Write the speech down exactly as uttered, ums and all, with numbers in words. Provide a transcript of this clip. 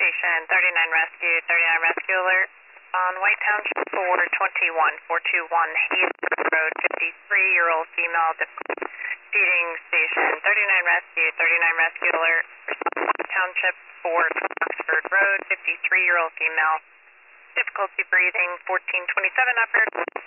Station thirty-nine Rescue, thirty-nine Rescue Alert on White Township four twenty-one, four two one Hazel Road, fifty-three-year-old female feeding station thirty-nine Rescue, thirty-nine Rescue Alert White Township four Oxford Road, fifty-three-year-old female, difficulty breathing, fourteen twenty-seven upper.